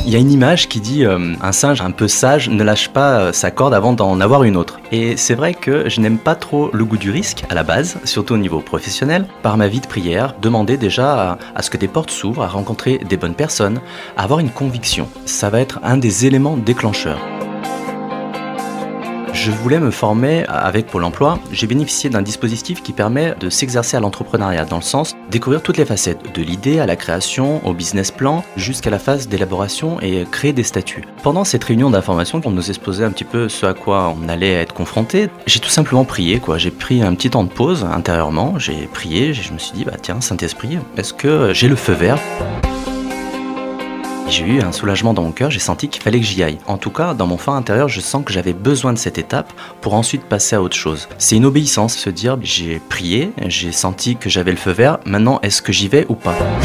Il y a une image qui dit un singe un peu sage ne lâche pas sa corde avant d'en avoir une autre. Et c'est vrai que je n'aime pas trop le goût du risque à la base, surtout au niveau professionnel. Par ma vie de prière, demander déjà à ce que des portes s'ouvrent, à rencontrer des bonnes personnes, à avoir une conviction. Ça va être un des éléments déclencheurs. Je voulais me former avec Pôle emploi. J'ai bénéficié d'un dispositif qui permet de s'exercer à l'entrepreneuriat, dans le sens découvrir toutes les facettes, de l'idée à la création, au business plan, jusqu'à la phase d'élaboration et créer des statuts. Pendant cette réunion d'information, on nous exposait un petit peu ce à quoi on allait être confronté. J'ai tout simplement prié, quoi. J'ai pris un petit temps de pause intérieurement, j'ai prié, je me suis dit, tiens, Saint-Esprit, est-ce que j'ai le feu vert ? J'ai eu un soulagement dans mon cœur, j'ai senti qu'il fallait que j'y aille. En tout cas, dans mon fort intérieur, je sens que j'avais besoin de cette étape pour ensuite passer à autre chose. C'est une obéissance, se dire, j'ai prié, j'ai senti que j'avais le feu vert, maintenant est-ce que j'y vais ou pas ?